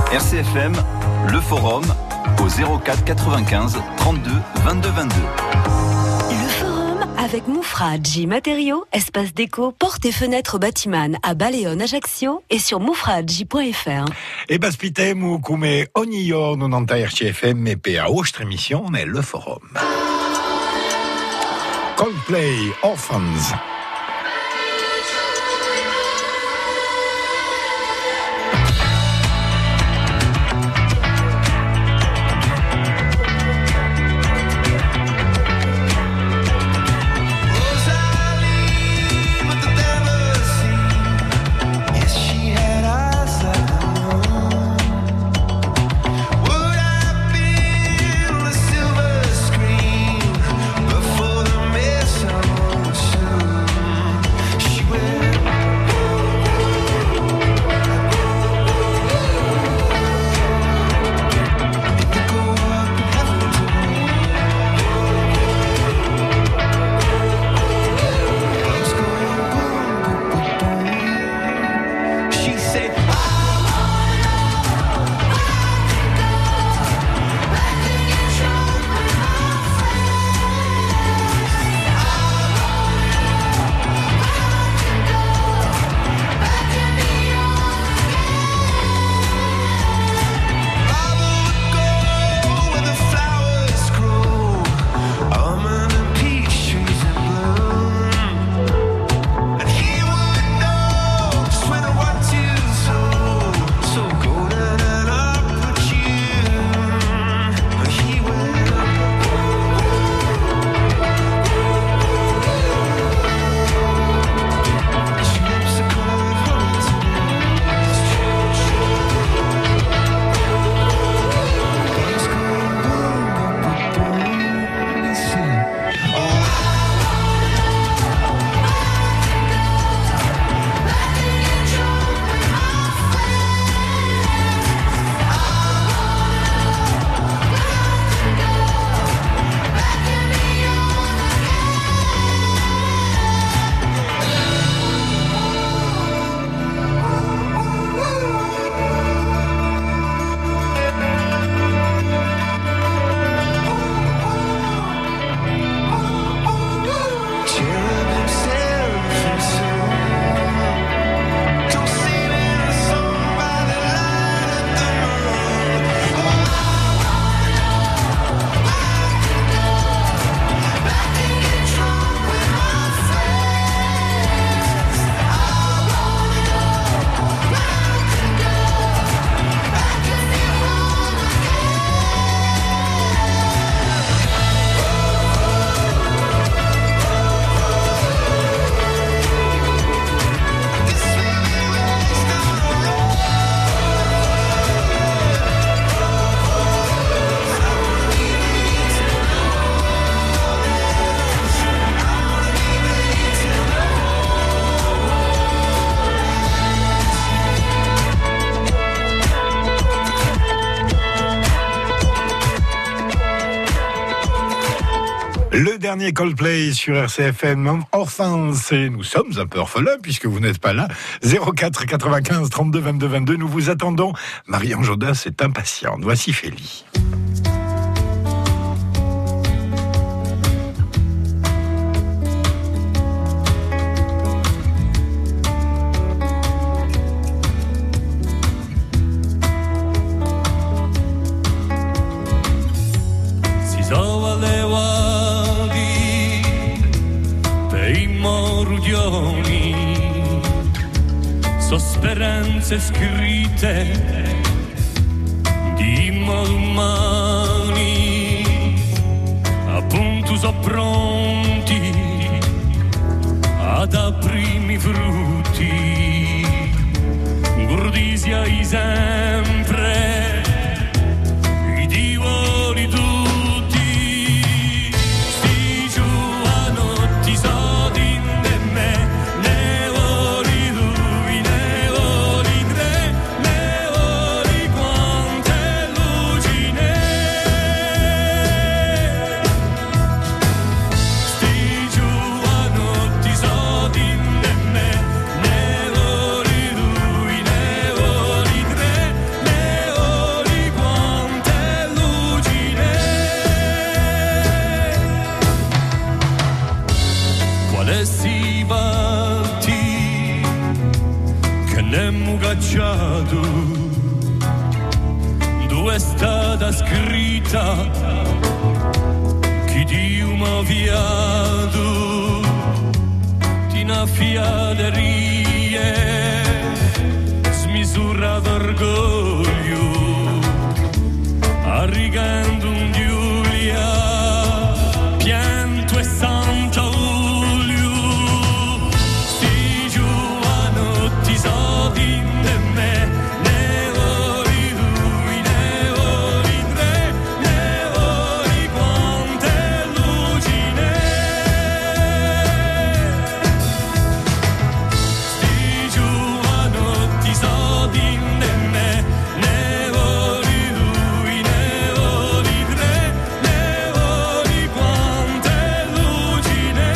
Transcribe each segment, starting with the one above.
RCFM, le forum au 04 95 32 22 22. Le forum avec Mufraggi Matériaux, espace déco, portes et fenêtres Batiman à Baleone, Ajaccio et sur mufraggi.fr. E baspitemu come ogni giorno nanta RCFM e per vostra emissione le forum. Coldplay, Orphans. Le dernier Coldplay sur RCFM, Orphans, et nous sommes un peu orphelins puisque vous n'êtes pas là. 04 95 32 22 22, nous vous attendons. Marianne Jodas est impatiente. Voici Félie. Speranze scritte di umani, appunto so pronti ad aprire i frutti, gordisia i sempre, i divori tutti, sti giovanotti so di me. aviado, dove è stata scritta chi Dio m'ha avviato, ti una fiaderie, smisura d'orgoglio, arrigando un Giulia, pianto e Santa Ulio, sti giovanotti so di me, ne voli lui, ne voli tre, ne voli quante lucine, sti giovanotti so di me, ne voli lui, ne voli tre, ne voli quante lucine,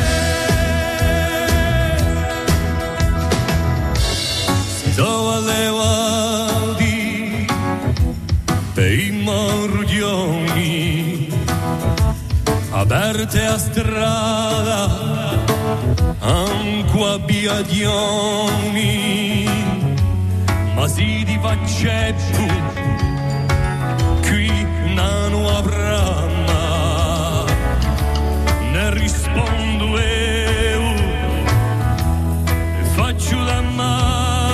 si so allevati per i mordioni, aperte a strada, anche a biadioni, ma si di facceppu, qui non avrà mai, ne rispondo io, e faccio la mamma.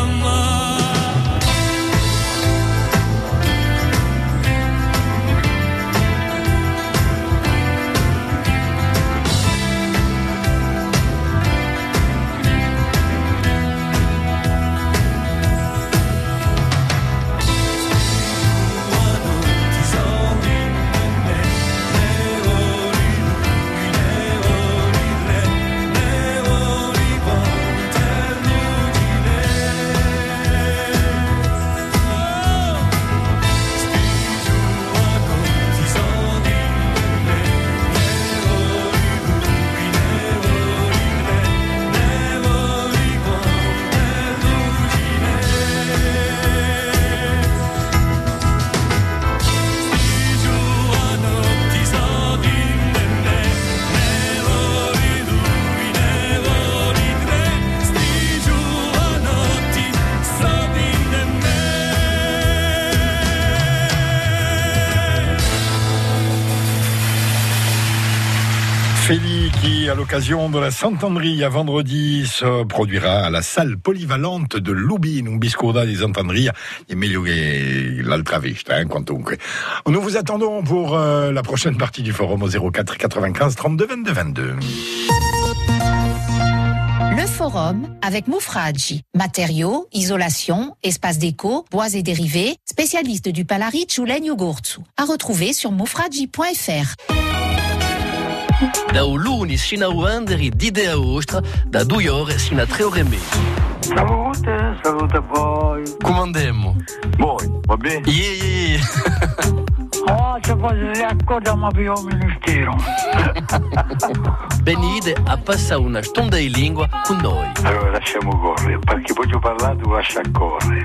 Feli qui, à l'occasion de la Sant'Andria vendredi, se produira à la salle polyvalente de Lubin, un biscoda di Sant'Andria, è meglio che l'altra vista, quantunque. Nous vous attendons pour la prochaine partie du forum au 04 95 32 22 22. Le forum avec Moufradji. Matériaux, isolation, espace déco, bois et dérivés, spécialiste du Palaric ou Legno Gorzu. À retrouver sur moufradji.fr. Da luni sino a Wanderi d'Idea Ostra, da 2 ore sino a 3 ore e mezza. Salute voi. Come andiamo? Voi, va bene? Yeah. Se fosse d'accordo ma più al ministero. Venite a passare una stonda di lingua con noi. Allora lasciamo correre, perché voglio parlare, tu lascia correre.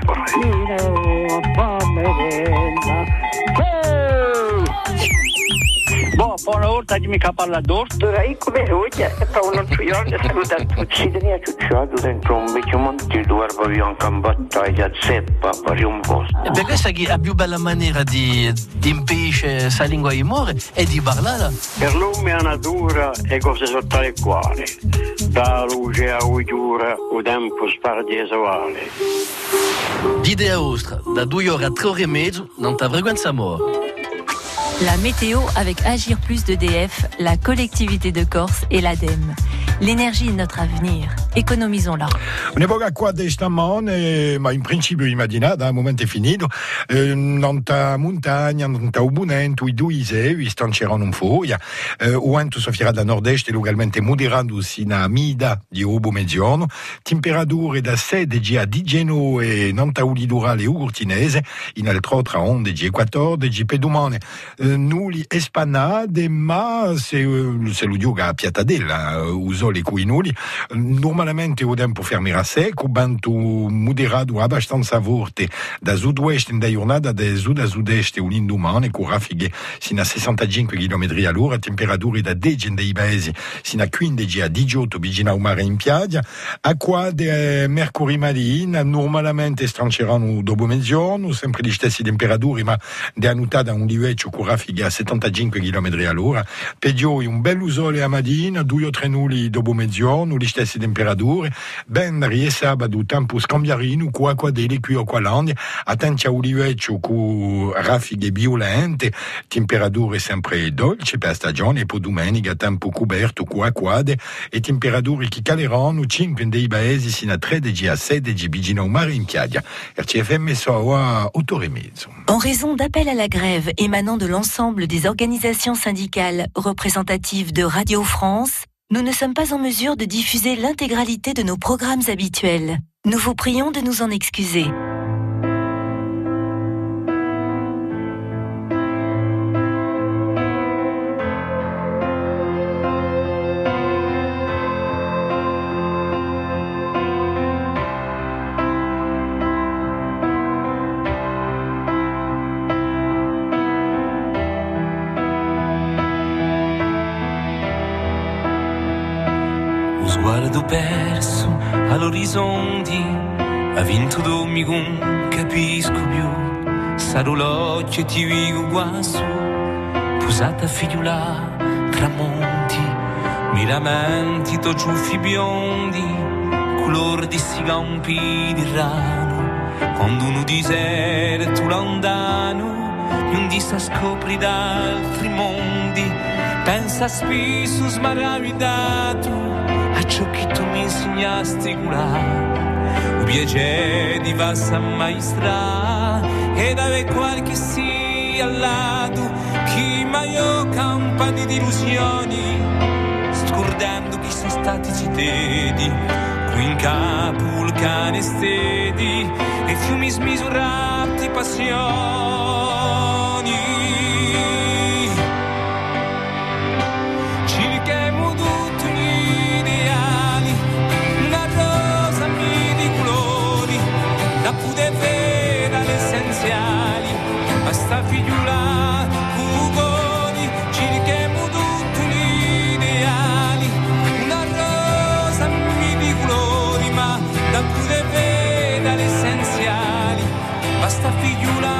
Boh, poi una volta che mi parla d'orto. Come ruglia, e poi uno ciuione saluta tutti. Si tenia ciucciato dentro un vecchio montido, erba anche in battaglia, zeppa, per un posto. E per questa che la più bella maniera di impedire questa lingua di amore è di parlare. Per l'uomo la natura è cosa sotto le quali, da luce a uiura, o tempo spardi esuale. D'Idea Ostra, da 2 ore a 3 ore e mezzo, non ti vergogna amore. La météo avec Agir Plus d'EDF, la collectivité de Corse et l'ADEME. L'énergie est notre avenir. Économisons-la. Un'epoca qua di stamane, ma in principio immaginate, il momento è finito, non ta montagna, non ta ubunento, i due isei, stanceranno un foia, o vento soffierà da nord-est, localmente moderando sino a mida di ubo mezzogiorno, temperature da 16 a 10 e non ta ulidurale urtinese, in altro tra 11 e 14 per domani. Nuli espanade, ma se lo diuga a Piattadella, uso le cui nuli, normalmente normalmente o tempo fermerà secco, banto moderato abbastanza forte da sud-ouest in da giornata, da sud a sud-est l'indomani, con raffiche sino a 65 km all'ora, temperature da 10 dei paesi sino a 15 a 18 vicino al mare in piaggia. Acqua di mercoledì mattina normalmente stranceranno dopo mezzogiorno, sempre gli stessi temperature, ma di annutata un livello con raffiche a 75 km all'ora. Peggiori un bel sole a mattina, 2 o 3 nulli dopo mezzogiorno, le stesse temperature. Venerdì e sabato tempo scambiarino con acqua delle qui o qua l'Andia, attenti a un livello con raffiche violente, temperature sempre dolci per stagione, e poi domenica tempo coperto con acquade e temperature che caleranno 5 dei paesi sino a 13 a 16 vicino al mare in piaggia. RCFM so a 8h30. En raison d'appels à la grève émanant de l'ensemble des organisations syndicales représentatives de Radio France, nous ne sommes pas en mesure de diffuser l'intégralité de nos programmes habituels. Nous vous prions de nous en excuser. Sguardo perso all'orizzonte, ha vinto domingo, non capisco più. Sarò l'occhio e ti vivo qua su, posata figliula, tramonti, miramenti, to ciuffi biondi, color di sigampi di rano. Quando uno deserto lontano, non di sa scopri da altri mondi, pensa spesso smaravidato a ciò che tu mi insegnasti curare, un piacere di vassa maestra ed ave qualche sia al lato chi mai campani di illusioni, scordando chi sono stati citati qui in capo il cane stedi e fiumi smisurati passioni. Cerchiamo tutti gli ideali, una rosa di colori, da poter vedere le essenziali, basta figliula cugoni. Cerchiamo tutti gli ideali, una rosa di colori, ma da poter vedere le essenziali, basta figliula.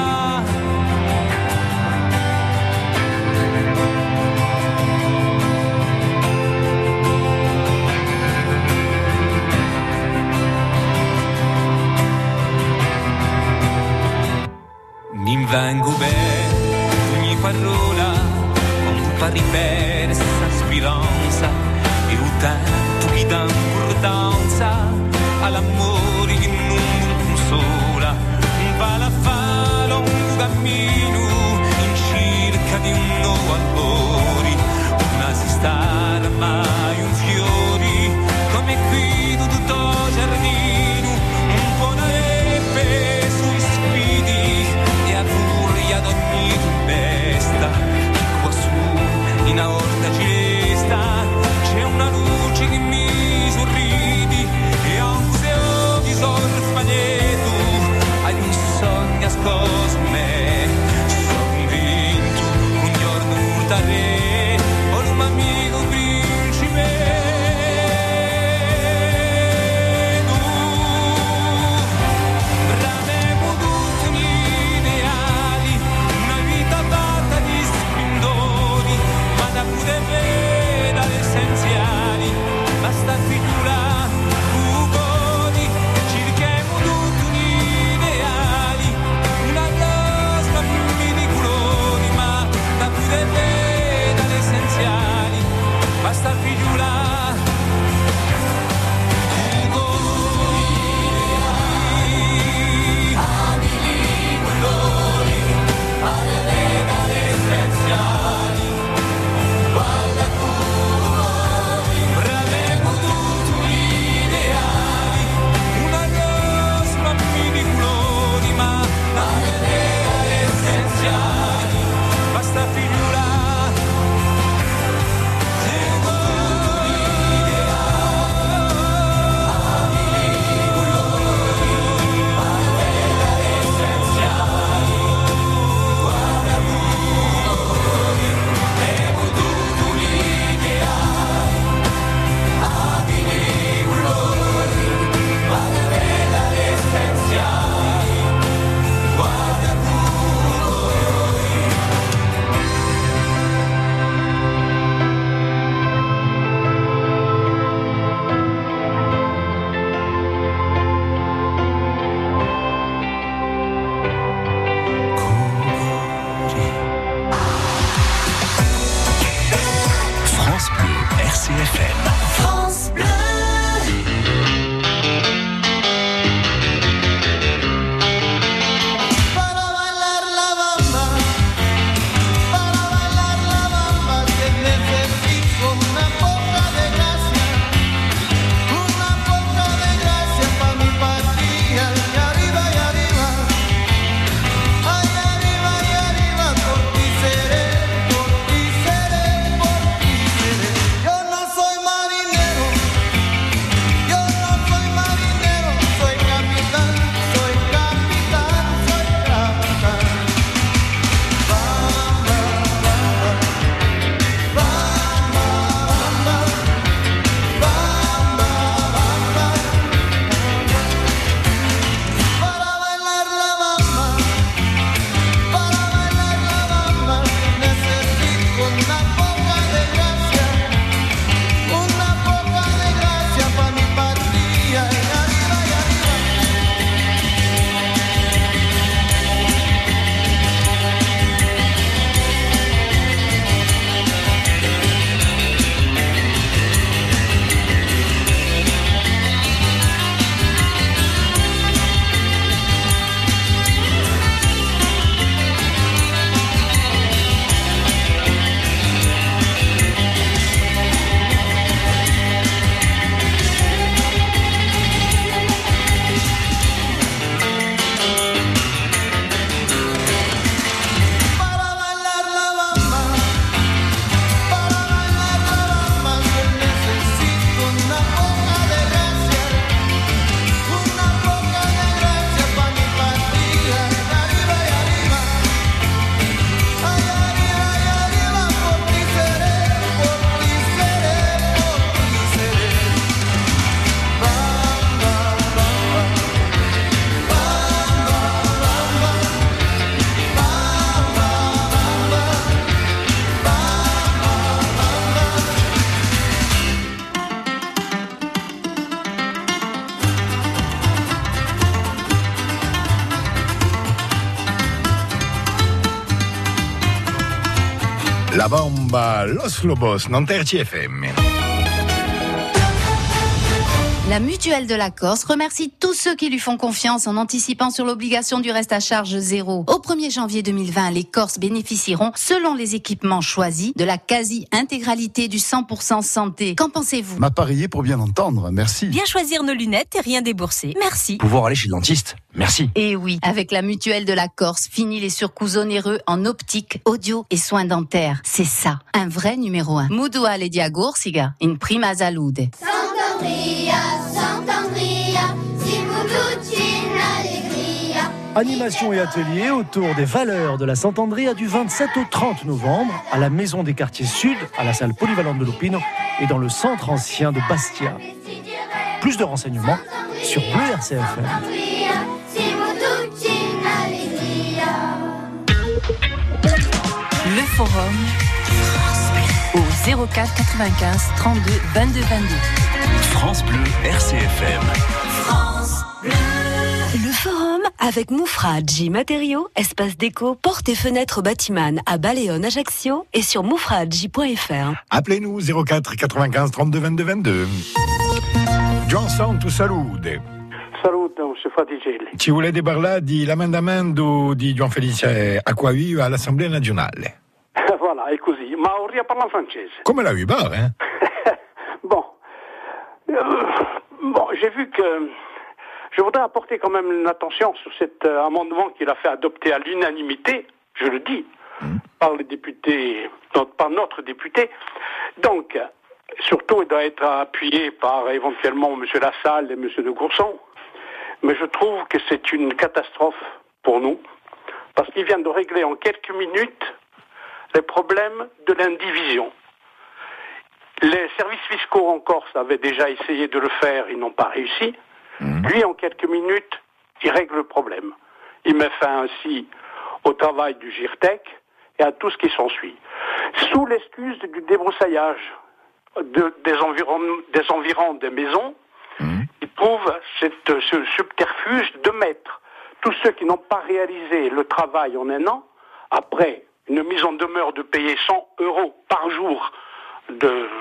Mi vengo bene ogni parola, quando parli per questa speranza, e il tempo che dà importanza all'amore che non consola, un palafalo, un cammino in cerca di un nuovo albore, una si sta mai un fiori, come qui tutto giardino, un po' neve sui spidi e a furia d'ogni tempesta, che qua su in orta celesta c'è una luce che mi sorridi e anche se occhi sorfagneto hai un sogno ascoso in me, sono convinto un giorno urtare ho un amico principe. Essenziali, basta figura, cugoni, cerchiamo tutti gli ideali, una RCFM. France Bleu. La bomba, Los Lobos, Nanterre FM. La Mutuelle de la Corse remercie tous ceux qui lui font confiance en anticipant sur l'obligation du reste à charge zéro. Au 1er janvier 2020, les Corses bénéficieront, selon les équipements choisis, de la quasi-intégralité du 100% santé. Qu'en pensez-vous ? M'a parié pour bien entendre, merci. Bien choisir nos lunettes et rien débourser, merci. Pouvoir aller chez le dentiste, merci. Et oui, avec la Mutuelle de la Corse, fini les surcoûts onéreux en optique, audio et soins dentaires. C'est ça, un vrai numéro 1. Mudua le diagur, siga, in prima salute. Animation et atelier autour des valeurs de la Sant'Andrea du 27 au 30 novembre à la Maison des Quartiers Sud, à la salle polyvalente de Lupino et dans le centre ancien de Bastia. Plus de renseignements sur Bleu RCFM. Le forum au 04 95 32 22 22. France Bleu RCFM. France Bleu. Le forum avec Moufradji Matériaux, espace déco, portes et fenêtres Batiman à Baleone, Ajaccio et sur moufradji.fr. Appelez-nous 04 95 32 22 22. Johnson, tu salude. Salute, monsieur Fatigelli. Ci volete parlare di l'emendamento di Gian Felice Acquaviva all'Assemblea Nazionale? Voilà, è così, ma on riparla in francese. Come la Ubar, hein? Bon, j'ai vu que je voudrais apporter quand même une attention sur cet amendement qu'il a fait adopter à l'unanimité, je le dis, par les députés, par notre député. Donc, surtout, il doit être appuyé par éventuellement M. Lassalle et M. de Gourson. Mais je trouve que c'est une catastrophe pour nous, parce qu'il vient de régler en quelques minutes les problèmes de l'indivision. Les services fiscaux en Corse avaient déjà essayé de le faire, ils n'ont pas réussi. Lui, en quelques minutes, il règle le problème. Il met fin ainsi au travail du GIRTEC et à tout ce qui s'ensuit. Sous l'excuse du débroussaillage des environs des maisons, il trouve ce subterfuge de mettre tous ceux qui n'ont pas réalisé le travail en un an, après une mise en demeure de payer 100 € par jour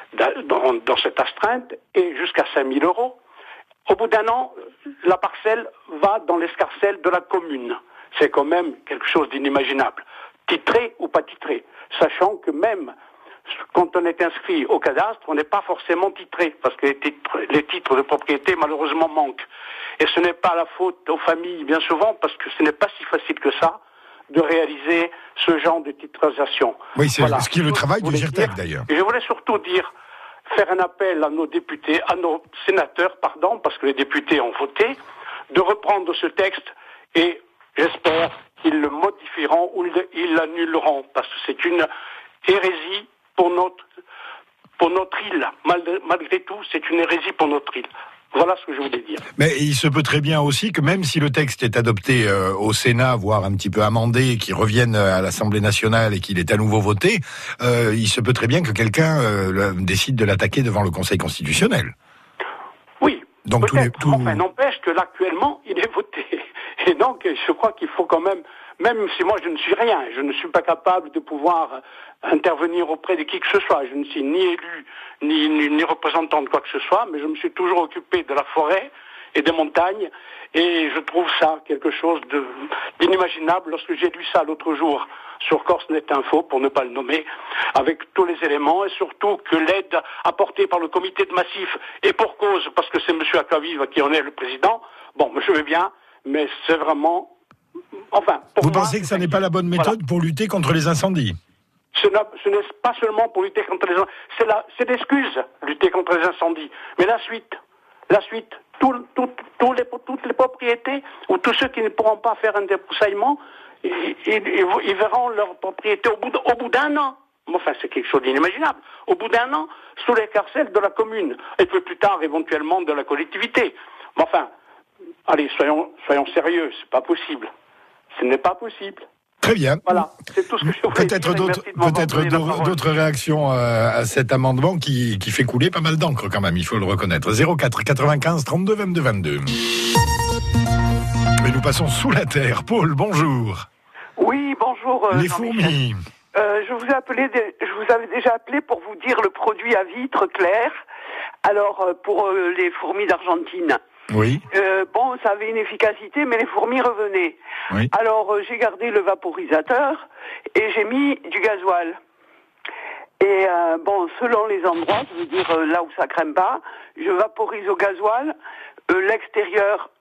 dans cette astreinte et jusqu'à 5 000 €. Au bout d'un an, la parcelle va dans l'escarcelle de la commune. C'est quand même quelque chose d'inimaginable. Titré ou pas titré, sachant que même quand on est inscrit au cadastre, on n'est pas forcément titré, parce que les titres de propriété malheureusement manquent. Et ce n'est pas la faute aux familles, bien souvent, parce que ce n'est pas si facile que ça de réaliser ce genre de titrisation. Oui, c'est ce qui est le travail du GIRTEC, d'ailleurs. Et je voulais surtout faire un appel à nos députés, à nos sénateurs, parce que les députés ont voté, de reprendre ce texte et j'espère qu'ils le modifieront ou ils l'annuleront, parce que c'est une hérésie pour notre île. Malgré tout, c'est une hérésie pour notre île. Voilà ce que je voulais dire. Mais il se peut très bien aussi que même si le texte est adopté au Sénat, voire un petit peu amendé, qu'il revienne à l'Assemblée nationale et qu'il est à nouveau voté, il se peut très bien que quelqu'un décide de l'attaquer devant le Conseil constitutionnel. Oui, donc Enfin, n'empêche que l'actuellement, il est voté. Et donc, je crois qu'il faut quand même si moi je ne suis rien, je ne suis pas capable de pouvoir intervenir auprès de qui que ce soit. Je ne suis ni élu, ni représentant de quoi que ce soit, mais je me suis toujours occupé de la forêt et des montagnes, et je trouve ça quelque chose d'inimaginable. Lorsque j'ai lu ça l'autre jour sur Corsenet Info, pour ne pas le nommer, avec tous les éléments, et surtout que l'aide apportée par le comité de massif est pour cause, parce que c'est M. Akaviv qui en est le président, bon, je veux bien, mais c'est vraiment... Enfin, vous pensez que ça n'est pas la bonne méthode pour lutter contre les incendies ? Ce n'est pas seulement pour lutter contre les incendies, c'est l'excuse, lutter contre les incendies. Mais la suite, toutes les propriétés, ou tous ceux qui ne pourront pas faire un débroussaillement, ils verront leur propriété au bout d'un an. Enfin, c'est quelque chose d'inimaginable. Au bout d'un an, sous les carcelles de la commune, et puis plus tard, éventuellement, de la collectivité. Mais enfin, allez, soyons sérieux, c'est pas possible. Ce n'est pas possible. Très bien. Voilà, c'est tout ce que je voulais dire. Peut-être d'autres réactions à cet amendement qui fait couler pas mal d'encre quand même, il faut le reconnaître. 04 95 32 22 22. Et nous passons sous la terre. Paul, bonjour. Oui, bonjour. Les fourmis. Je vous avais déjà appelé pour vous dire le produit à vitre clair. Alors, pour les fourmis d'Argentine. Oui. Ça avait une efficacité, mais les fourmis revenaient. Oui. Alors, j'ai gardé le vaporisateur et j'ai mis du gasoil. Et selon les endroits, je veux dire là où ça crème pas, je vaporise au gasoil. L'extérieur,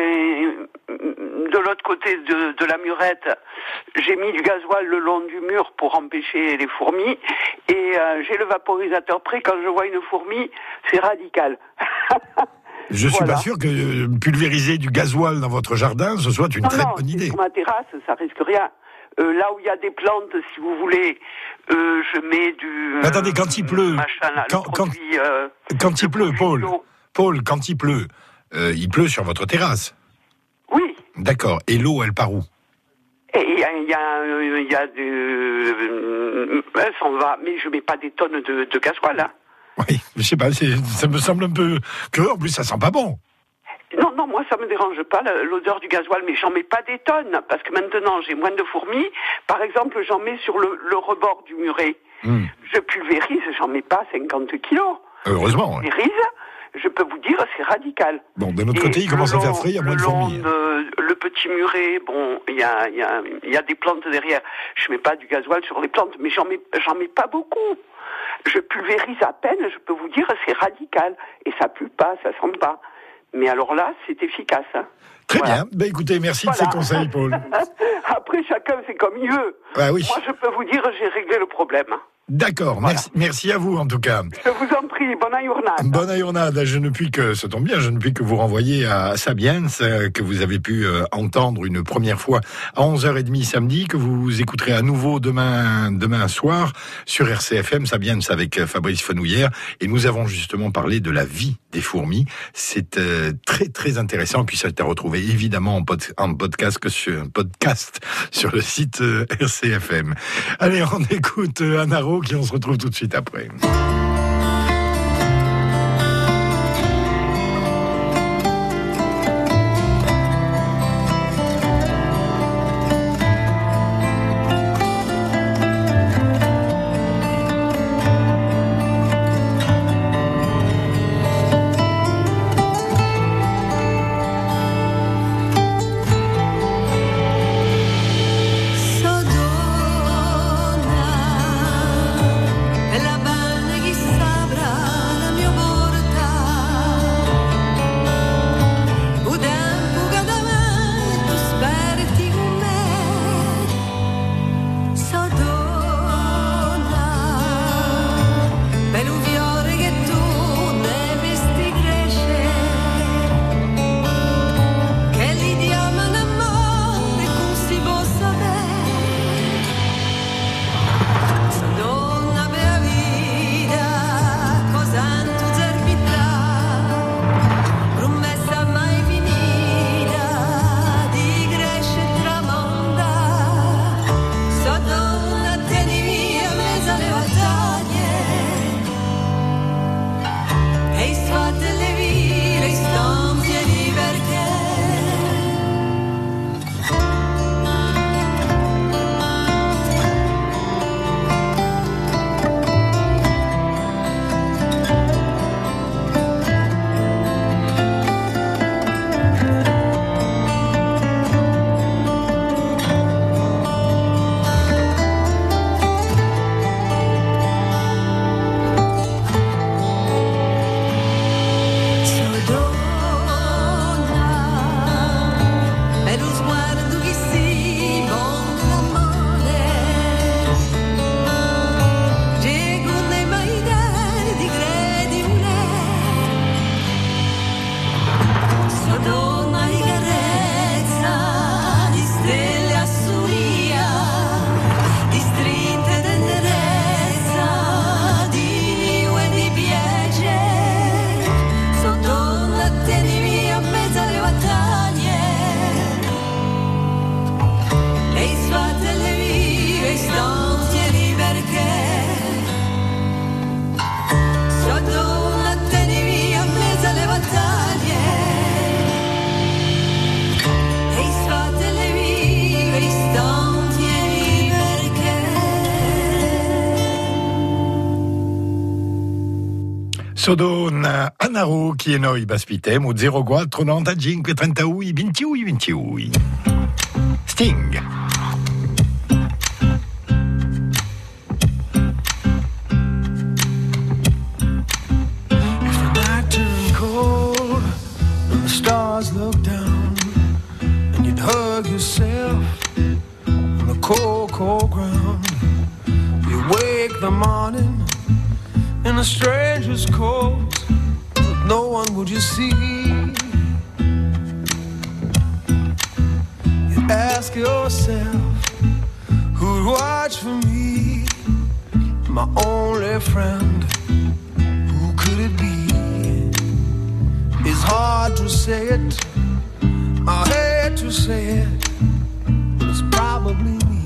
de l'autre côté de la murette, j'ai mis du gasoil le long du mur pour empêcher les fourmis. Et j'ai le vaporisateur prêt. Quand je vois une fourmi, c'est radical. Je suis pas sûr que pulvériser du gasoil dans votre jardin, ce soit une très bonne idée. Sur ma terrasse, ça risque rien. Là où il y a des plantes, si vous voulez, je mets du... Attendez, quand il pleut, quand il pleut, Paul, quand il pleut sur votre terrasse. Oui. D'accord. Et l'eau, elle part où? Il y a elle s'en va, mais je mets pas des tonnes de gasoil, hein. Oui, je sais pas, ça me semble un peu que, en plus, ça sent pas bon. Non, moi, ça me dérange pas, l'odeur du gasoil, mais j'en mets pas des tonnes, parce que maintenant, j'ai moins de fourmis. Par exemple, j'en mets sur le rebord du muret. Je pulvérise, j'en mets pas 50 kilos. Heureusement, je pulvérise, je peux vous dire, c'est radical. Bon, d'un autre côté, il commence à faire frais, il y a moins de fourmis. Le petit muret, il y a des plantes derrière. Je mets pas du gasoil sur les plantes, mais j'en mets pas beaucoup. Je pulvérise à peine, je peux vous dire, c'est radical. Et ça pue pas, ça sent pas. Mais alors là, c'est efficace. Hein. Très bien. Écoutez, merci de ces conseils, Paul. Après, chacun fait comme il veut. Ah oui. Moi, je peux vous dire, j'ai réglé le problème. D'accord, merci à vous en tout cas. Je vous en prie, bonne ajournade. Bonne ajournade, je ne puis que, ça tombe bien, je ne puis que vous renvoyer à Sabiens, que vous avez pu entendre une première fois à 11h30 samedi, que vous écouterez à nouveau demain soir sur RCFM, Sabiens avec Fabrice Fenouillère, et nous avons justement parlé de la vie des fourmis. C'est très très intéressant, puis ça a été retrouvé évidemment en podcast sur le site RCFM. Allez, on écoute Anaro, qui on se retrouve tout de suite après. Sodon Anaru chi è noi baspitem 04 95 31 21 21. Sting. If the night turned cold and the stars looked down and you'd hug yourself on the cold, cold ground, you wake the morning in a stranger's coat, but no one would you see. You ask yourself, who'd watch for me? My only friend, who could it be? It's hard to say it, I hate to say it, but it's probably me.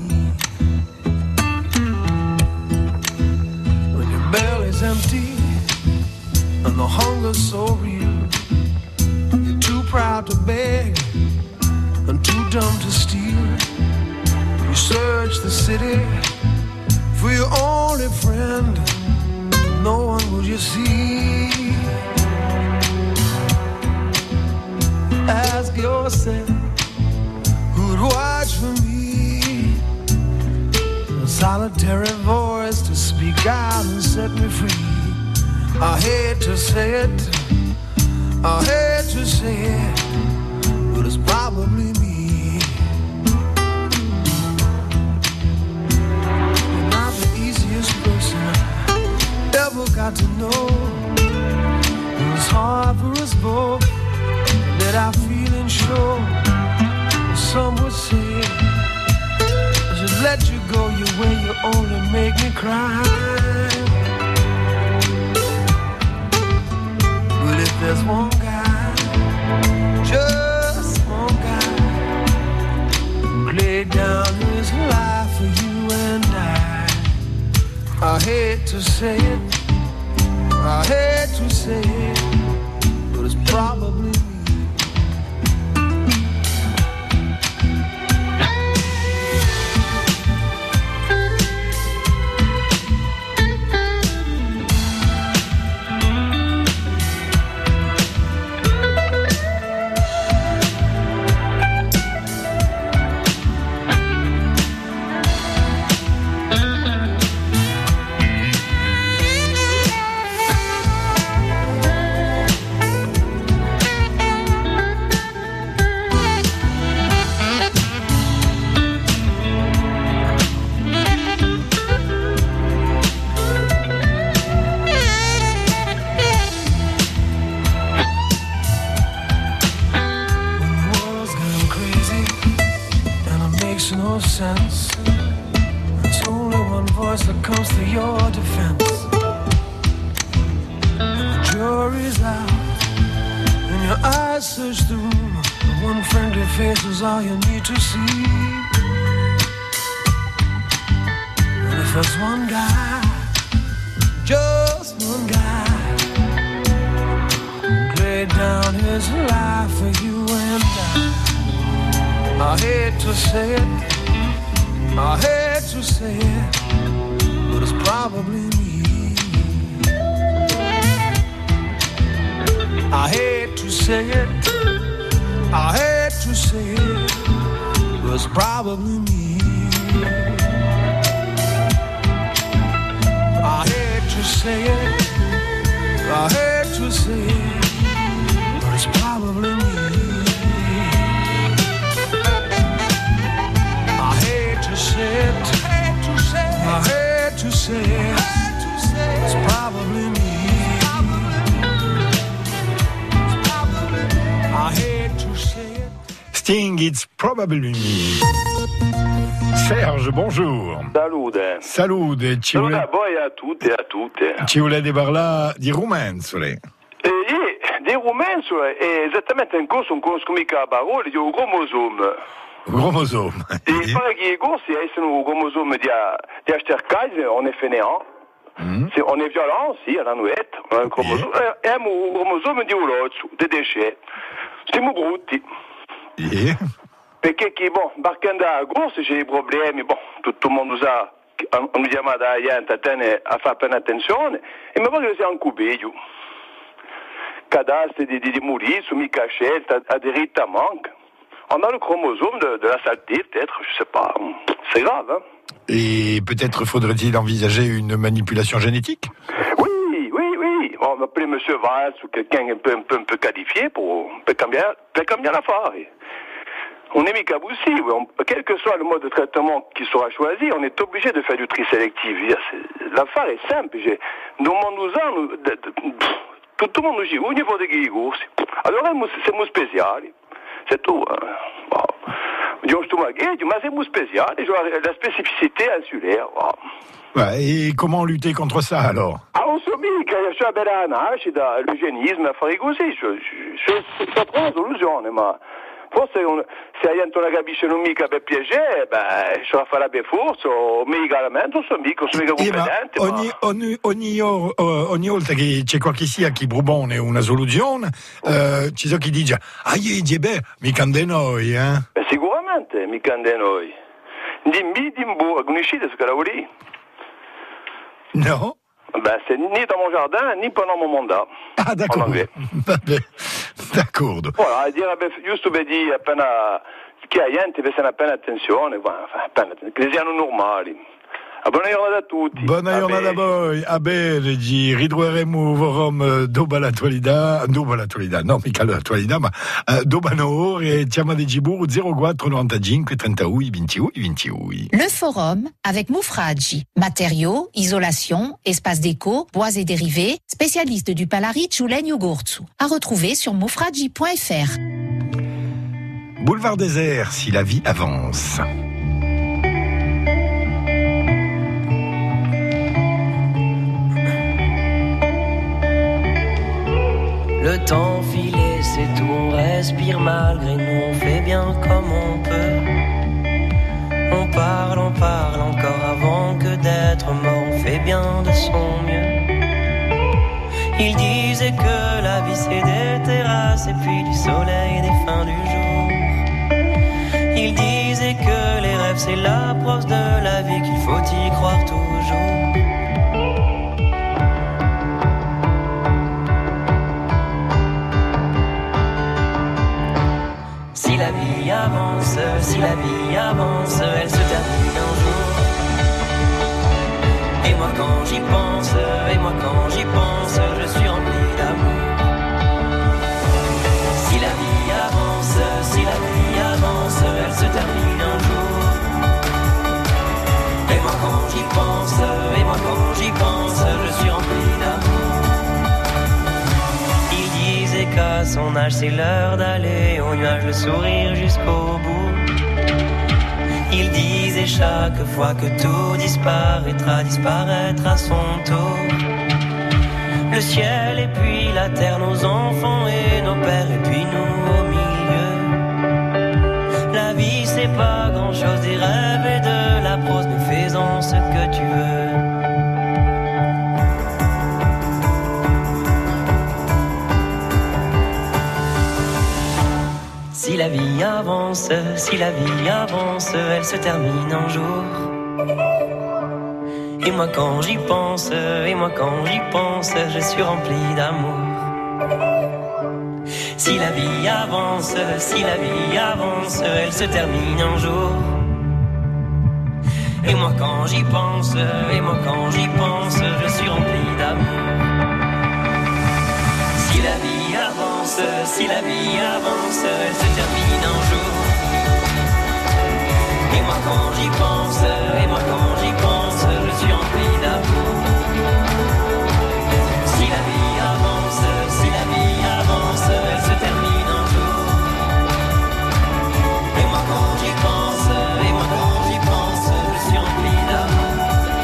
Belly's empty and the hunger's so real, you're too proud to beg and too dumb to steal. You search the city for your only friend, no one will you see. Ask yourself, who'd watch for me? A solitary voice to speak out and set me free. I hate to say it, I hate to say it, but it's probably me. You're not the easiest person I ever got to know. It was hard for us both, that I feel and show. Some would say I should let you go your way, you only make me cry. But if there's one guy, just one guy, who laid down his life for you and I hate to say it, I hate to say it, but it's probably me. All you need to see. And if there's one guy, just one guy, who laid down his life for you and I hate to say it, I hate to say it, but it's probably me. I hate to say it, I hate to say it, but it's probably me. I hate to say it, I hate to say it, but it's probably me. I hate to say it, I hate to say it, it's probably me. I hate to say it. Sting, it's probably me. Serge, bonjour. Salute. Salute. Salute a voi, a tutti e a tutte. Ci volete parlare di rumensole? Di rumensole è esattamente un corso mica a parole di un cromosome. Chromosome. E pare che i corsi sono un cromosome di Asterkais, on est fainéant. On est violent, sì, alla nuetta, un cromosome. E abbiamo un cromosome di ulozzo, dei déchets. Stiamo brutti. Perché, barcando a corsa c'è dei problemi, tutto il mondo sa, on nous chiama da gente a fare appena attenzione, e mi pare che sia un cubeio. cadastre des mouris, sous mi-cachette, à des rites à manque. On a le chromosome de la saleté, peut-être, je sais pas. C'est grave, hein. Et peut-être faudrait-il envisager une manipulation génétique? Oui. On va appeler Monsieur Valls ou quelqu'un un peu qualifié pour cambier l'affaire. On est Mikaboussi, quel que soit le mode de traitement qui sera choisi, on est obligé de faire du tri sélectif. L'affaire est simple. Tout le monde nous dit, au niveau des guigours, alors c'est mon spécial. C'est tout. Mais c'est mon spécial, la spécificité insulaire. Ouais, et comment lutter contre ça alors? On se dit qu'il y a une belle anache, l'eugénisme, la farigosi, c'est trop une soluzione, ma forse se hai una capisce non mica per piacere, ce la farà per forza, o medicalmente, sono mica competente. Ogni volta che c'è qualche sia che propone una soluzione, ci sono chi dice, mica de noi, eh? Sicuramente, mica de noi. Dimbo, conoscete ce che lavori? No. C'est ni dans mon jardin, ni pendant mon mandat. Ah, d'accord. En anglais. D'accordo. Voilà, dire, giusto per dire, appena, che a gente deve appena attenzione, che siano normali. Buona giornata a tutti. Buona giornata a voi. A bene, ridroeremo vorom dopo l'attualità, non mica l'attualità, ma dopo un'ora, chiama di Giburu 04 95 31 21 21. Le forum avec Moufradji. Matériaux, isolation, espace déco, bois et dérivés, spécialiste du Palaric ou Legno-Gurtsu. À retrouver sur moufradji.fr. Boulevard désert, si la vie avance. Le temps filé, c'est tout, on respire malgré nous, on fait bien comme on peut. On parle encore avant que d'être mort, on fait bien de son mieux. Il disait que la vie c'est des terrasses et puis du soleil et des fins du jour. Il disait que les rêves c'est l'approche de la vie, qu'il faut y croire toujours. Si la vie avance, elle se termine un jour. Et moi quand j'y pense, je suis rempli d'amour. Si la vie avance, elle se termine un jour. Et moi quand j'y pense, je suis rempli d'amour. Qu'à son âge c'est l'heure d'aller au nuage, le sourire jusqu'au bout. Il disait chaque fois que tout disparaîtra à son tour. Le ciel et puis la terre, nos enfants et nos pères et puis nous au milieu. La vie c'est pas grand chose, des rêves et de la prose, mais fais-en ce que tu veux. Si la vie avance, elle se termine un jour. Et moi quand j'y pense, je suis rempli d'amour. Si la vie avance, elle se termine un jour. Et moi quand j'y pense, je suis rempli d'amour. Si la vie avance, elle se termine un jour. Et moi quand j'y pense, je suis rempli d'amour. Si la vie avance, elle se termine un jour. Et moi quand j'y pense, je suis rempli d'amour.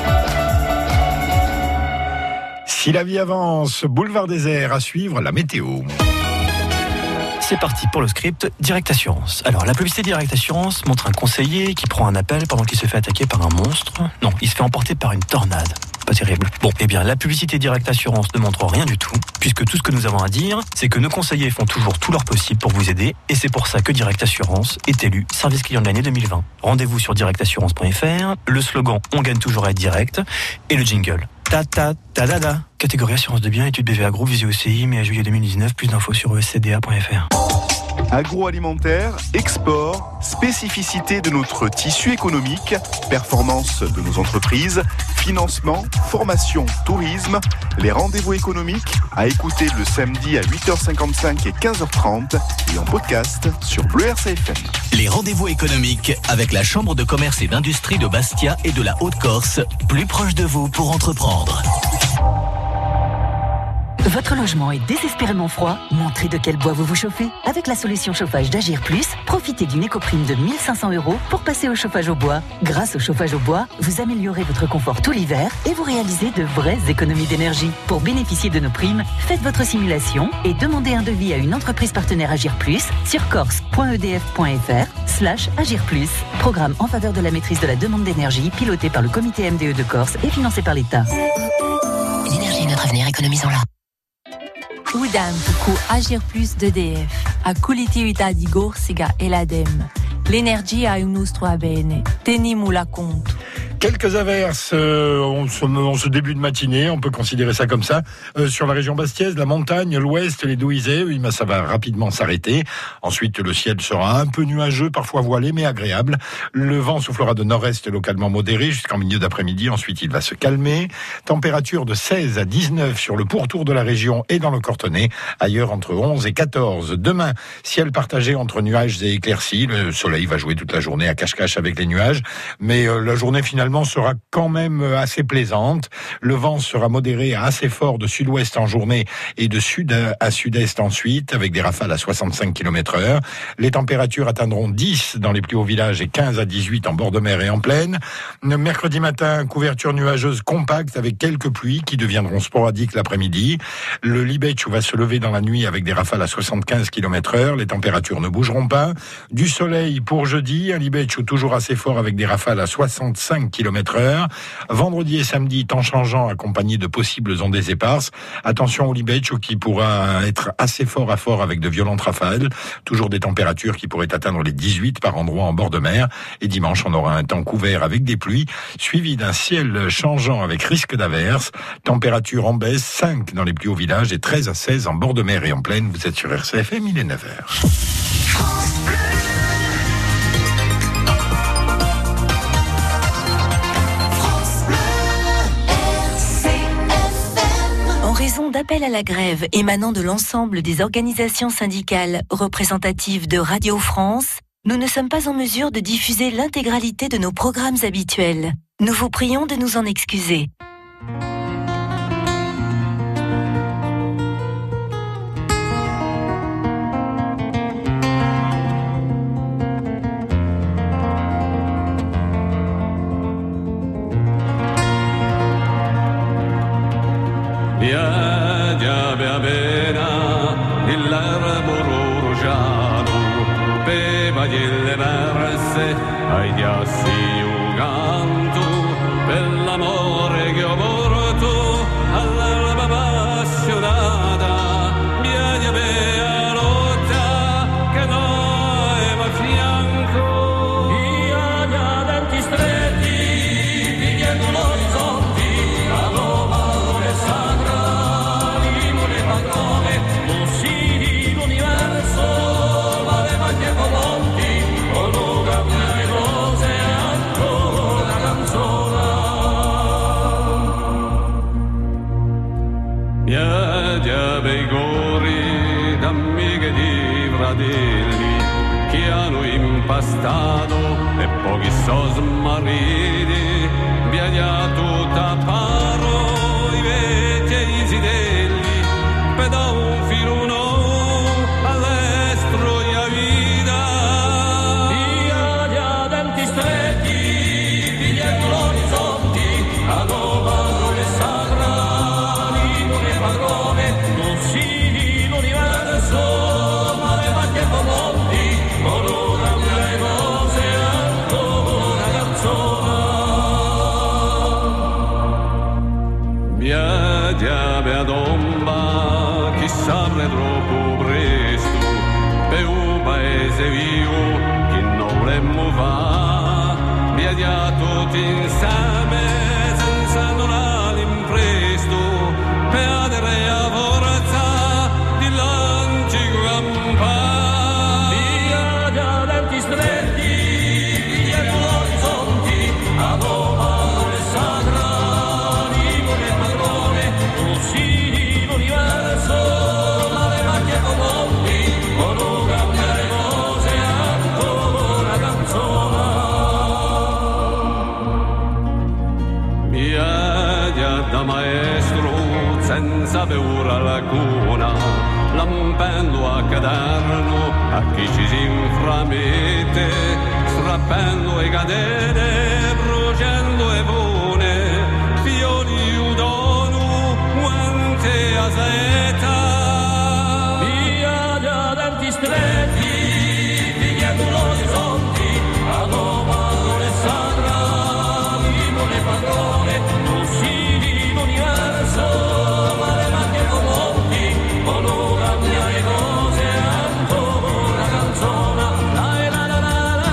Si la vie avance, boulevard désert, à suivre la météo. C'est parti pour le script Direct Assurance. Alors, la publicité Direct Assurance montre un conseiller qui prend un appel pendant qu'il se fait attaquer par un monstre. Non, il se fait emporter par une tornade. Pas terrible. Bon, eh bien, la publicité Direct Assurance ne montre rien du tout, puisque tout ce que nous avons à dire, c'est que nos conseillers font toujours tout leur possible pour vous aider, et c'est pour ça que Direct Assurance est élu service client de l'année 2020. Rendez-vous sur directassurance.fr, le slogan « On gagne toujours à être direct » et le jingle. Ta-ta-ta-da-da. Catégorie assurance de biens, études BVA Groupe, visée OCI, mai à juillet 2019. Plus d'infos sur escda.fr. Agroalimentaire, export, spécificité de notre tissu économique, performance de nos entreprises, financement, formation, tourisme, les rendez-vous économiques à écouter le samedi à 8h55 et 15h30 et en podcast sur Bleu RCFM. Les rendez-vous économiques avec la Chambre de commerce et d'industrie de Bastia et de la Haute-Corse, plus proche de vous pour entreprendre. Votre logement est désespérément froid? Montrez de quel bois vous vous chauffez. Avec la solution chauffage d'Agir Plus, profitez d'une éco-prime de 1 500 € pour passer au chauffage au bois. Grâce au chauffage au bois, vous améliorez votre confort tout l'hiver et vous réalisez de vraies économies d'énergie. Pour bénéficier de nos primes, faites votre simulation et demandez un devis à une entreprise partenaire Agir Plus sur corse.edf.fr/Agir Plus. Programme en faveur de la maîtrise de la demande d'énergie piloté par le comité MDE de Corse et financé par l'État. L'énergie est notre avenir, économisons-la. Udam cu Agir Plus d'EDF, a collettività di Corsica e l'ADEME. L'energia è un nostro bene, teniamo-la conto. Quelques averses en ce début de matinée, on peut considérer ça comme ça, sur la région bastiaise, la montagne, l'ouest, les Douizets, oui, mais ça va rapidement s'arrêter. Ensuite, le ciel sera un peu nuageux, parfois voilé, mais agréable. Le vent soufflera de nord-est localement modéré jusqu'en milieu d'après-midi. Ensuite, il va se calmer. Température de 16 à 19 sur le pourtour de la région et dans le Cortonnais. Ailleurs, entre 11 et 14. Demain, ciel partagé entre nuages et éclaircies. Le soleil va jouer toute la journée à cache-cache avec les nuages. Mais la journée, finalement, sera quand même assez plaisante. Le vent sera modéré à assez fort de sud-ouest en journée et de sud à sud-est ensuite, avec des rafales à 65 km/h. Les températures atteindront 10 dans les plus hauts villages et 15 à 18 en bord de mer et en plaine. Mercredi matin, couverture nuageuse compacte avec quelques pluies qui deviendront sporadiques l'après-midi. Le Libeccio va se lever dans la nuit avec des rafales à 75 km/h. Les températures ne bougeront pas. Du soleil pour jeudi, un Libeccio toujours assez fort avec des rafales à 65 km/h. Vendredi et samedi, temps changeant accompagné de possibles ondées éparses. Attention au Libeccio qui pourra être assez fort à fort avec de violentes rafales. Toujours des températures qui pourraient atteindre les 18 par endroits en bord de mer. Et dimanche, on aura un temps couvert avec des pluies, suivi d'un ciel changeant avec risque d'averse. Température en baisse, 5 dans les plus hauts villages et 13 à 16 en bord de mer et en plaine. Vous êtes sur RCFM, il est 9h. En raison d'appels à la grève émanant de l'ensemble des organisations syndicales représentatives de Radio France, nous ne sommes pas en mesure de diffuser l'intégralité de nos programmes habituels. Nous vous prions de nous en excuser. Viaggia bene l'arboro rugiado, beva delle verse ai diassi un canto per l'amore che ho porto all'alba appassionata. Viaggia bene lotta che noi va a fianco. Viaggia denti stretti, pigliando l'orizzonti, a Roma dove sacra. Viaggia bei gori d'amiche di fratelli che hanno impastato e pochi so smarriti. Viaggia tutta paro i vecchi e i sidelli per da un filo nuovo all'estero e a vita. Viaggia denti stretti pigliando l'orizzonti a Roma dove sacra padrone, non si l'universo, ma le macchie monti, corona le cose, ancora canzone. Viaggia per domba, chissà troppo presto, per un paese vivo che non vorremmo fare, viaggia tutti insieme senza nulla l'impresa. maestro senza paura lacuna, lampendo a caderno a chi ci si inframette, strappendo le catene, bruciando le pone, fiori udono, guante a saeta, via da denti stretti, pigliando l'orizzonti, a Roma Alessandra, vivo le padrone, tossini l'universo, mare macchie con monti, volevo cambiare cose, ancora una canzone, la la la la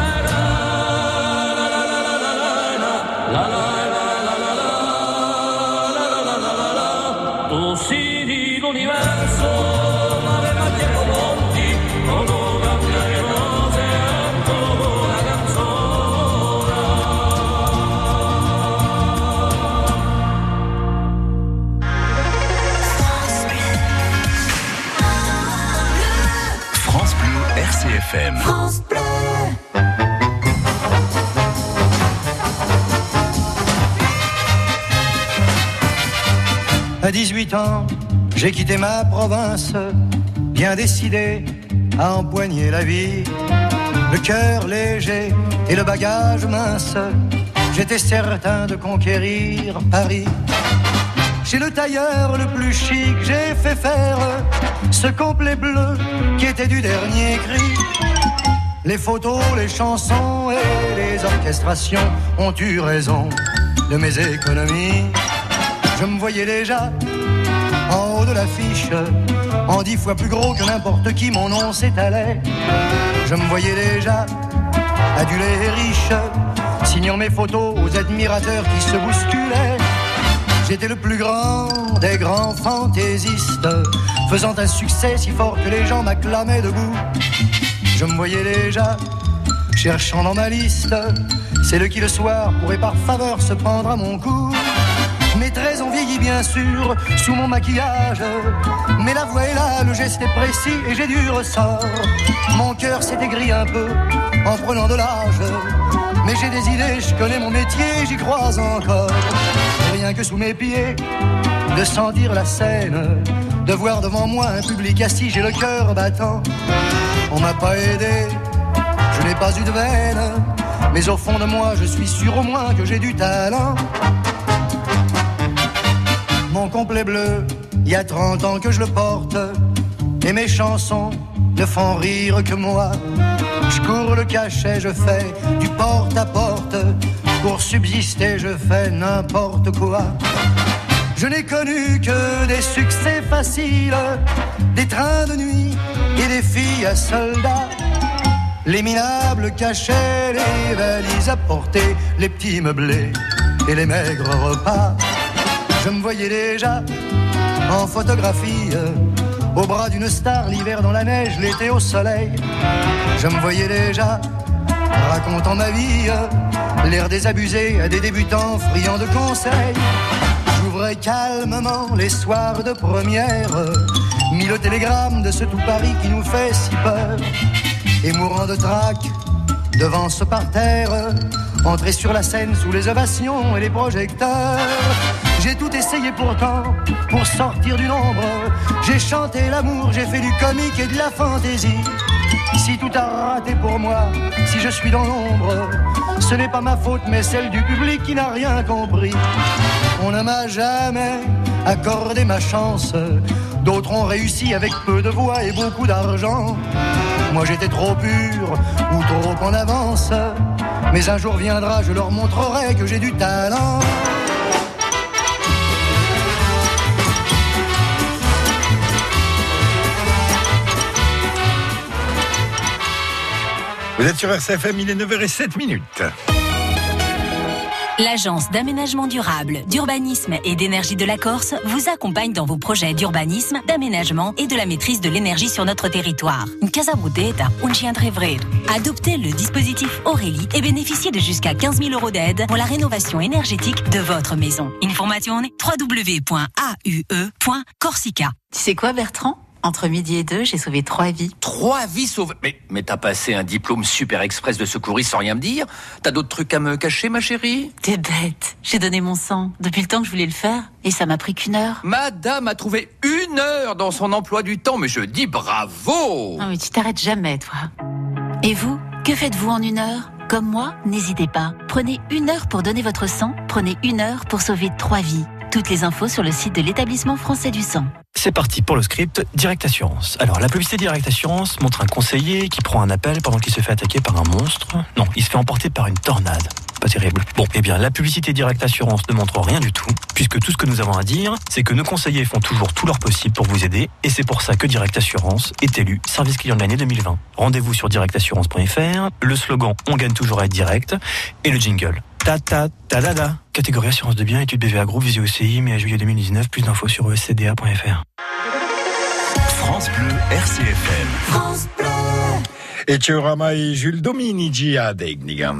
tossini l'universo, mare macchie con monti, volevo cambiare cose, ancora una France Bleu RCFM. France Bleu. À 18 ans, j'ai quitté ma province, bien décidé à empoigner la vie. Le cœur léger et le bagage mince, j'étais certain de conquérir Paris. Chez le tailleur le plus chic, j'ai fait faire ce complet bleu qui était du dernier cri. Les photos, les chansons et les orchestrations ont eu raison de mes économies. Je me voyais déjà en haut de l'affiche, en 10 fois plus gros que n'importe qui, mon nom s'étalait. Je me voyais déjà adulé et riche, signant mes photos aux admirateurs qui se bousculaient. J'étais le plus grand des grands fantaisistes, faisant un succès si fort que les gens m'acclamaient debout. Je me voyais déjà cherchant dans ma liste celle qui le soir pourrait par faveur se prendre à mon cou. Mes traits ont vieilli bien sûr sous mon maquillage, mais la voix est là, le geste est précis et j'ai du ressort. Mon cœur s'est aigri un peu en prenant de l'âge, mais j'ai des idées, je connais mon métier, j'y crois encore. Rien que sous mes pieds, de sentir la scène, de voir devant moi un public assis, j'ai le cœur battant. On m'a pas aidé, je n'ai pas eu de veine, mais au fond de moi je suis sûr au moins que j'ai du talent. Mon complet bleu, il y a 30 ans que je le porte, et mes chansons ne font rire que moi. Je cours le cachet, je fais du porte à porte, pour subsister je fais n'importe quoi. Je n'ai connu que des succès faciles, des trains de nuit et des filles à soldats. Les minables cachets, les valises à porter, les petits meublés et les maigres repas. Je me voyais déjà en photographie, au bras d'une star, l'hiver dans la neige, l'été au soleil. Je me voyais déjà racontant ma vie, l'air désabusé à des débutants friands de conseils. J'ouvrais calmement les soirs de première, mis le télégramme de ce tout Paris qui nous fait si peur. Et mourant de trac devant ce parterre, entrer sur la scène sous les ovations et les projecteurs. J'ai tout essayé pourtant pour sortir du nombre. J'ai chanté l'amour, j'ai fait du comique et de la fantaisie. Si tout a raté pour moi, si je suis dans l'ombre, ce n'est pas ma faute mais celle du public qui n'a rien compris. On ne m'a jamais accordé ma chance, d'autres ont réussi avec peu de voix et beaucoup d'argent. Moi j'étais trop pur ou trop en avance, mais un jour viendra, je leur montrerai que j'ai du talent. Vous êtes sur RCFM, il est 9h07. L'Agence d'aménagement durable, d'urbanisme et d'énergie de la Corse vous accompagne dans vos projets d'urbanisme, d'aménagement et de la maîtrise de l'énergie sur notre territoire. Une casa boteta, un chien très vrai. Adoptez le dispositif Aurélie et bénéficiez de jusqu'à 15 000 € d'aide pour la rénovation énergétique de votre maison. Information www.aue.corsica. Tu sais quoi, Bertrand ? Entre midi et 2, j'ai sauvé 3 vies. 3 vies sauvées. Mais t'as passé un diplôme super express de secouriste sans rien me dire? T'as d'autres trucs à me cacher, ma chérie? T'es bête. J'ai donné mon sang depuis le temps que je voulais le faire. Et ça m'a pris qu'1 heure. Madame a trouvé 1 heure dans son emploi du temps, mais je dis bravo! Non mais tu t'arrêtes jamais, toi. Et vous, que faites-vous en 1 heure? Comme moi, n'hésitez pas. Prenez 1 heure pour donner votre sang. Prenez 1 heure pour sauver 3 vies. Toutes les infos sur le site de l'Établissement français du sang. C'est parti pour le script Direct Assurance. Alors, la publicité Direct Assurance montre un conseiller qui prend un appel pendant qu'il se fait attaquer par un monstre. Non, il se fait emporter par une tornade. Pas terrible. Bon, eh bien, la publicité Direct Assurance ne montre rien du tout, puisque tout ce que nous avons à dire, c'est que nos conseillers font toujours tout leur possible pour vous aider, et c'est pour ça que Direct Assurance est élu service client de l'année 2020. Rendez-vous sur directassurance.fr, le slogan « On gagne toujours à être direct » et le jingle. Ta-ta-ta-da-da. Catégorie assurance de biens, étude BVA Group, visée OCI, mai à juillet 2019, plus d'infos sur escda.fr. France Bleu RCFM. France Bleu. Et Théorama Jules Dominici à Degnigan.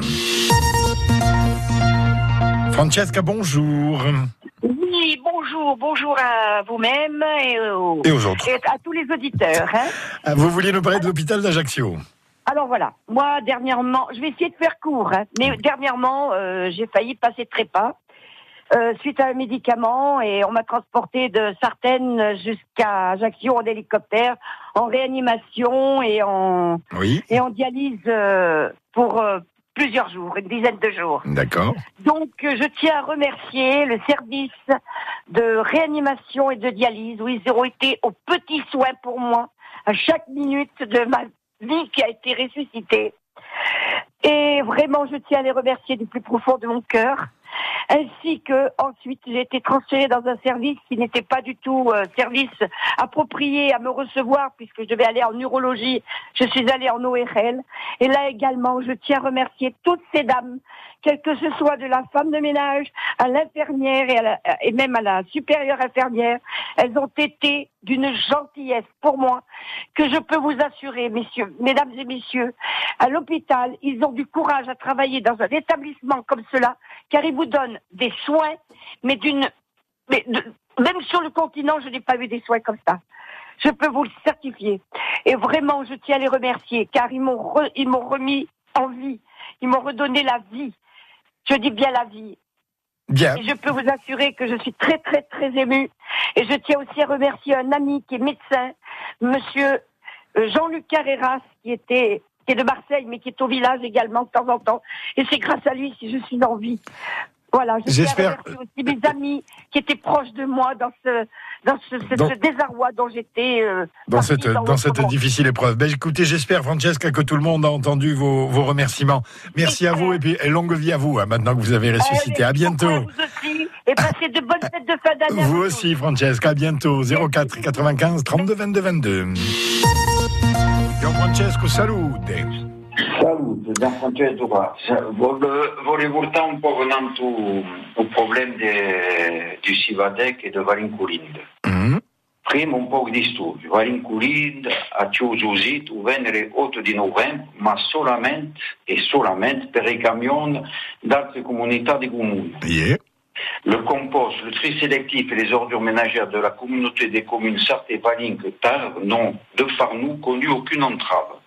Francesca, bonjour. Oui, bonjour à vous-même et aux autres. Et à tous les auditeurs. Hein. Vous vouliez nous parler de l'hôpital d'Ajaccio? Alors voilà, moi dernièrement, je vais essayer de faire court, hein, mais dernièrement, j'ai failli passer trépas suite à un médicament et on m'a transporté de Sartène jusqu'à Ajaccio en hélicoptère, en réanimation et en dialyse pour plusieurs jours, une dizaine de jours. D'accord. Donc, je tiens à remercier le service de réanimation et de dialyse où ils ont été aux petits soins pour moi à chaque minute de ma vie qui a été ressuscitée. Et vraiment, je tiens à les remercier du plus profond de mon cœur. Ainsi que, ensuite, j'ai été transférée dans un service qui n'était pas du tout service approprié à me recevoir puisque je devais aller en urologie. Je suis allée en ORL. Et là également, je tiens à remercier toutes ces dames, quelle que ce soit de la femme de ménage à l'infirmière et même à la supérieure infirmière. Elles ont été d'une gentillesse pour moi que je peux vous assurer, messieurs, mesdames et messieurs. À l'hôpital, ils ont du courage à travailler dans un établissement comme cela, car ils vous donnent des soins, même sur le continent, je n'ai pas vu des soins comme ça. Je peux vous le certifier. Et vraiment, je tiens à les remercier, car ils m'ont remis en vie. Ils m'ont redonné la vie. Je dis bien la vie. Bien. Et je peux vous assurer que je suis très, très, très émue. Et je tiens aussi à remercier un ami qui est médecin, monsieur Jean-Luc Carreras, qui est de Marseille, mais qui est au village également de temps en temps. Et c'est grâce à lui si je suis en vie. Voilà, je tiens à remercier aussi mes amis qui étaient proches de moi dans ce désarroi dont j'étais dans cette difficile épreuve. Ben, écoutez, j'espère, Francesca, que tout le monde a entendu vos remerciements. Merci à vous et puis longue vie à vous, hein, maintenant que vous avez ressuscité. À bientôt. Vous aussi, et passez de bonnes fêtes de fin d'année. Vous aussi, Francesca, à bientôt. 04 95 32 22 22. Francesco, salute. Salute, Gianfrancesco qua. Volevo urtare un po' il problema di Sivadec e di Varinculind. Prima un po' di studio. Varinculind ha chiuso il sito il venerdì 8 di novembre, ma solamente per i camion d'altre comunità di comuni. Yeah. Le compost, le tri sélectif et les ordures ménagères de la communauté des communes Sarthe et Valinques-Tarbes n'ont, de Farnoux, connu aucune entrave.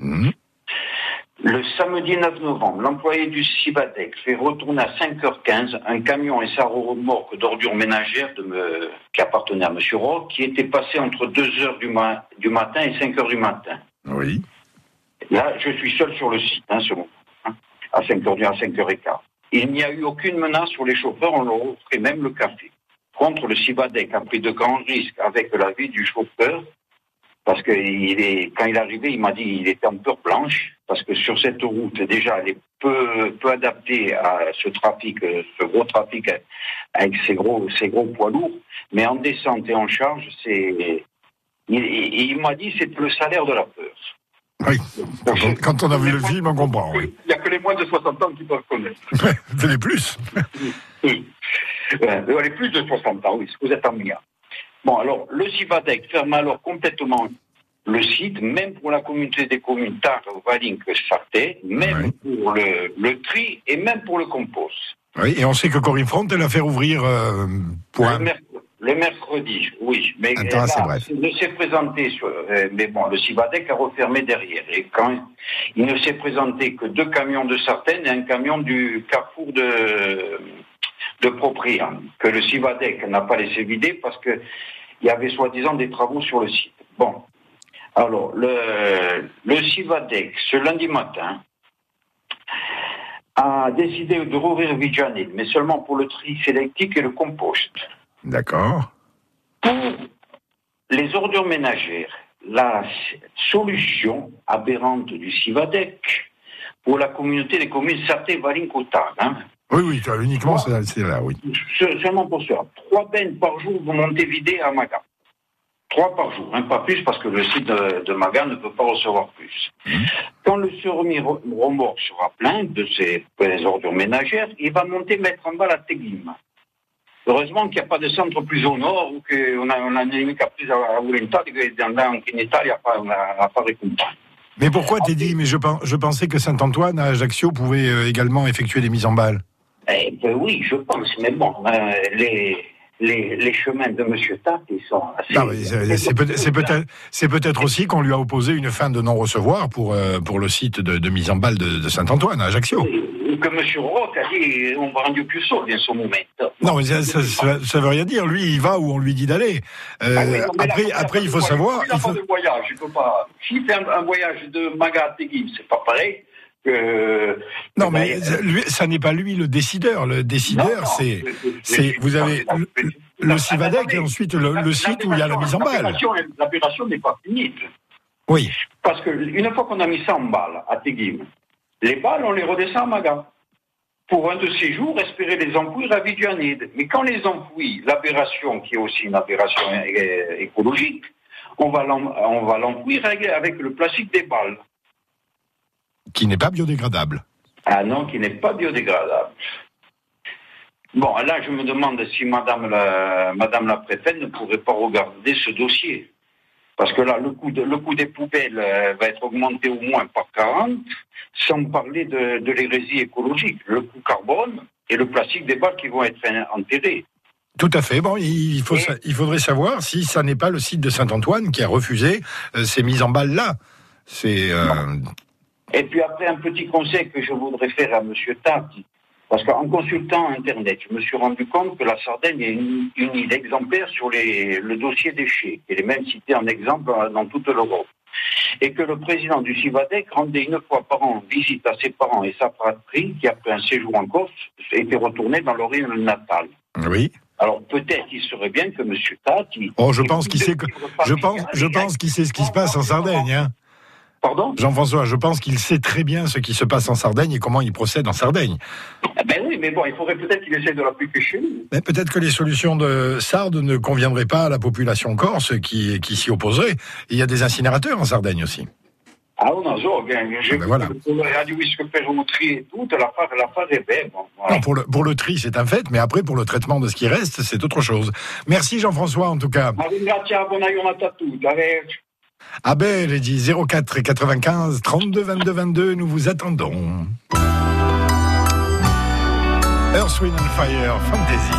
Le samedi 9 novembre, l'employé du Sivadec fait retourner à 5h15 un camion et sa remorque d'ordures ménagères qui appartenait à M. Roth, qui était passé entre 2h du matin et 5h du matin. Oui. Là, je suis seul sur le site, à 5h15. Il n'y a eu aucune menace sur les chauffeurs, on leur offrait même le café. Contre, le Sivadec a pris de grands risques avec la vie du chauffeur, parce que quand il est arrivé, il m'a dit qu'il était en peur blanche, parce que sur cette route, déjà, elle est peu adaptée à ce trafic, ce gros trafic avec ces gros poids lourds, mais en descente et en charge, il m'a dit que c'était le salaire de la peur. Oui, quand on a vu le film, on comprend. Oui. Il n'y a que les moins de 60 ans qui peuvent connaître. Les plus. Oui. Les plus de 60 ans, oui, vous êtes en milliard. Bon, alors, le Sivadec ferme alors complètement le site, même pour la communauté des communes Tarbes, Valinques, Sarthe, même pour le tri et même pour le compost. Oui, et on sait que Corinne Front, elle a fait ouvrir le mercredi, oui. Mais Un temps assez bref. il ne s'est présenté, mais bon, le Civadec a refermé derrière. Et quand il ne s'est présenté que 2 camions de Sartène et un camion du carrefour de Proprian, que le Civadec n'a pas laissé vider parce que il y avait soi-disant des travaux sur le site. Bon. Alors, le Civadec, ce lundi matin, a décidé de rouvrir Vigianide, mais seulement pour le tri sélectif et le compost. D'accord. Pour les ordures ménagères, la solution aberrante du Civadec pour la communauté des communes Sarthe-Valin-Coutard. Oui, uniquement c'est là, oui. Seulement pour ça. 3 bennes par jour, vous montez vider à Maga. 3 par jour, pas plus, parce que le site de Maga ne peut pas recevoir plus. Quand le remorque sera plein de ces ordures ménagères, il va mettre en bas la Teglim. Heureusement qu'il n'y a pas de centre plus au nord, ou qu'on a un ennemi qui a pris à Volenta, et qu'en Italie, il n'y a pas récompense. Mais pourquoi t'es dit, mais je pensais que Saint-Antoine à Ajaccio pouvait également effectuer des mises en balle. Oui, je pense, mais bon, les chemins de M. Tat, ils sont assez... Non, c'est peut-être aussi qu'on lui a opposé une fin de non-recevoir pour le site de mise en balle de Saint-Antoine à Ajaccio. Que M. Roch a dit, on va rendre plus saut, bien ce moment. Non, mais ça veut rien dire. Lui, il va où on lui dit d'aller. Après, il faut savoir... Il faut... de voyage, il peut pas... S'il fait un voyage de Maga à Teguim, c'est pas pareil. Non, mais ça n'est pas lui le décideur. Le décideur, c'est vous avez le Civadec et ensuite le site où il y a la mise en balle. L'opération n'est pas finie. Oui. Parce qu'une fois qu'on a mis ça en balle à Teguim, les balles, on les redescend à Maga. Pour un de ces jours, espérer les enfouir à Vigianide. Mais quand les enfouit, l'aberration, qui est aussi une aberration écologique, on va l'enfouir avec le plastique des balles. Qui n'est pas biodégradable. Ah non, qui n'est pas biodégradable. Bon, là, je me demande si Madame la préfète ne pourrait pas regarder ce dossier. Parce que là, le coût des poubelles va être augmenté au moins par 40, sans parler de l'hérésie écologique, le coût carbone et le plastique des balles qui vont être enterrés. Tout à fait. Bon, il faudrait savoir si ça n'est pas le site de Saint-Antoine qui a refusé ces mises en balles-là. Et puis après, un petit conseil que je voudrais faire à M. Tati, parce qu'en consultant Internet, je me suis rendu compte que la Sardaigne est une île exemplaire sur le dossier déchets. Elle est même citée en exemple dans toute l'Europe. Et que le président du Civadec rendait 1 fois par an visite à ses parents et sa fratrie, qui après un séjour en Corse, étaient retournés dans leur île natale. Oui. Alors peut-être il serait bien que M. Tati... je pense qu'il sait ce qui se passe en Sardaigne, hein. Pardon ? Jean-François, je pense qu'il sait très bien ce qui se passe en Sardaigne et comment il procède en Sardaigne. Ben oui, mais bon, il faudrait peut-être qu'il essaie de l'appliquer chez nous. Mais peut-être que les solutions de Sardes ne conviendraient pas à la population corse qui s'y opposerait. Il y a des incinérateurs en Sardaigne aussi. Ah non, j'ai vu voilà. Pour le radioisque perroutri et tout, la phase est belle. Bon, voilà. Non, pour le tri, c'est un fait, mais après, pour le traitement de ce qui reste, c'est autre chose. Merci Jean-François, en tout cas. Grazie, buona giornata a tutti. Abel est dit 04 95 32 22 22, nous vous attendons. Earth, Wind & Fire, Fantasy.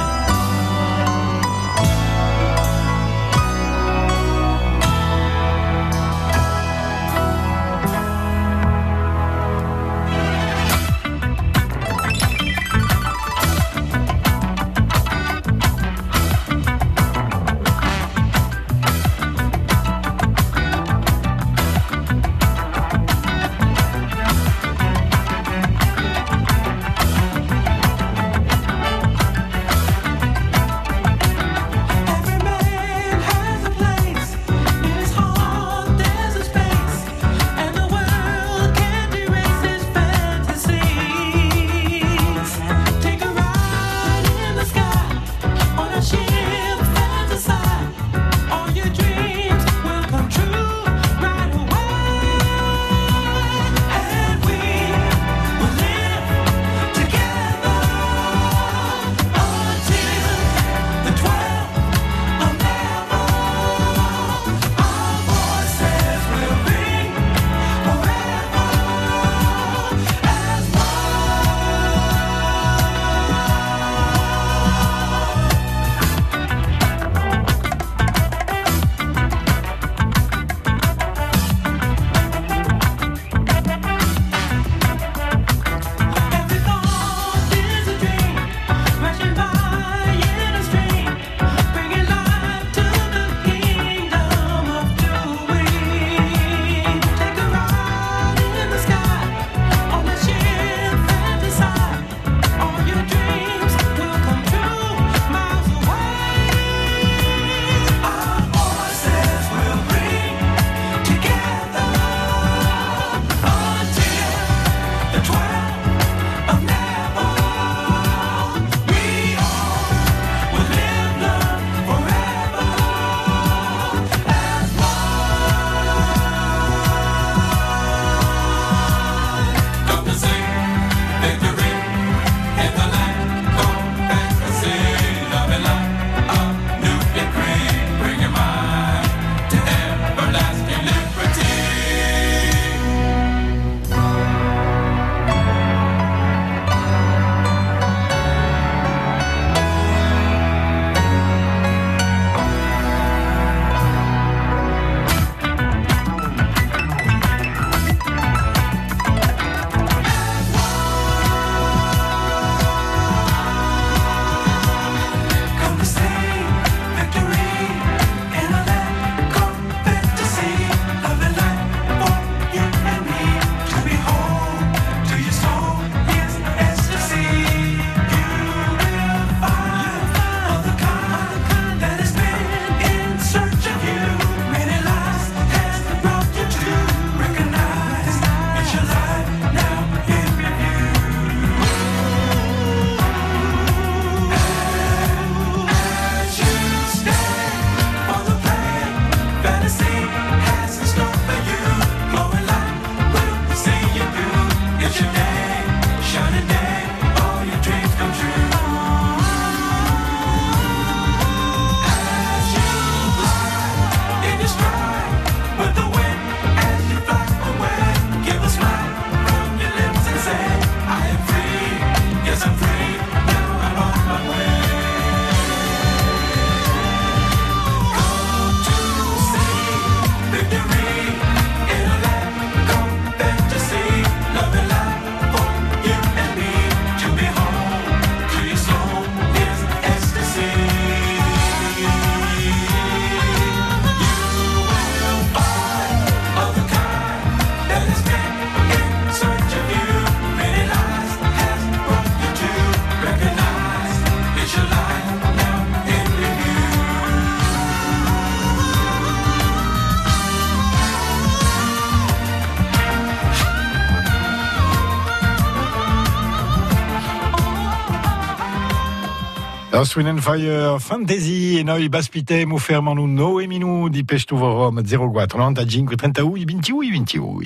Earth, Wind and Fire, Fantasy, e noi baspitemo fermano 9 minuti per sto forum 04 95 31 21 21.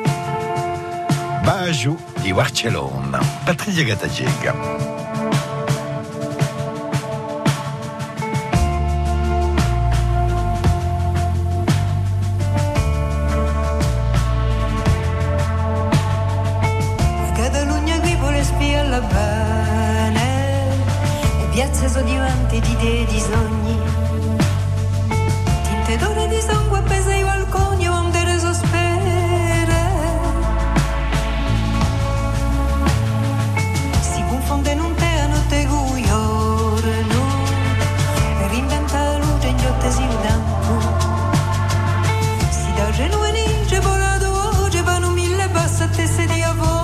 Baju di Barcellona, Patrizia Gattagega. Piazze sono divanti di idee e di sogni, tinte d'ore di sangue appese ai balconi, bandere sospere. Si confonde in un te a notte giorno, per inventare luce in giotte si udampo. Si da genuini, volato oggi, vanno mille basse teste di avola.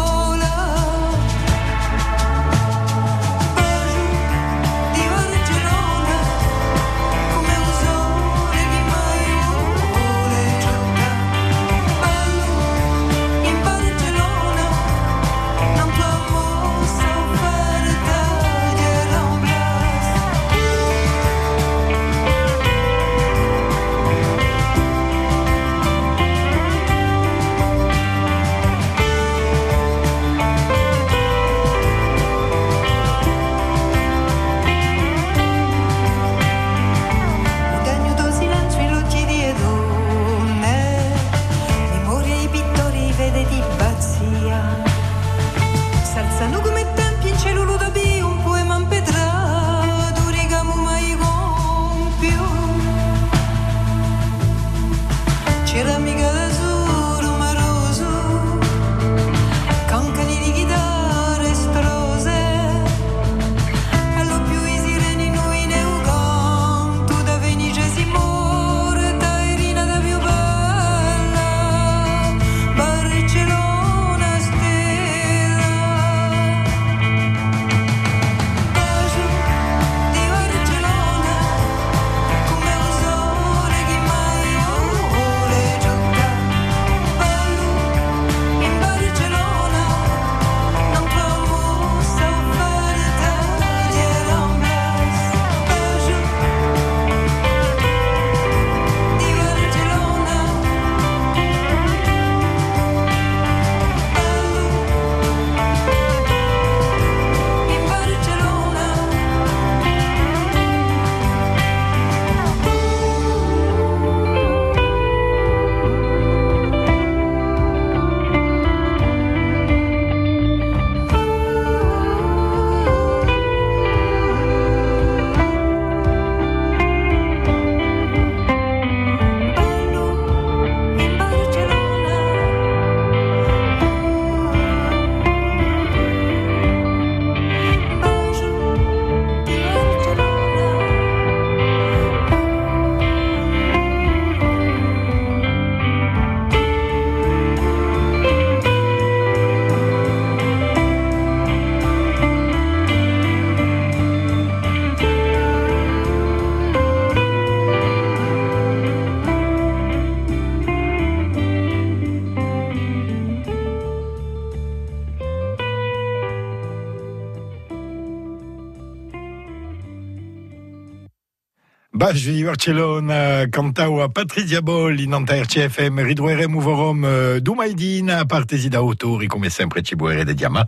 Baju di Barcellona, cantau a Patrizia Bol in RCFM, ridurremo vorom Dumaidina, a partesi da autori, come sempre ci boire de Diama,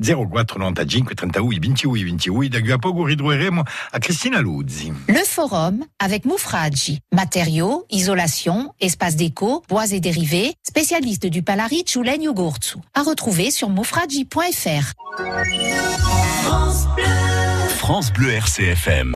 04 95 31 21 21, da poco ridurremo a Cristina Luzzi. Le forum avec Moufradji, matériaux, isolation, espace déco, bois et dérivés, spécialiste du Palarit ou Legno Gorzu. À retrouver sur moufradji.fr. France Bleu RCFM.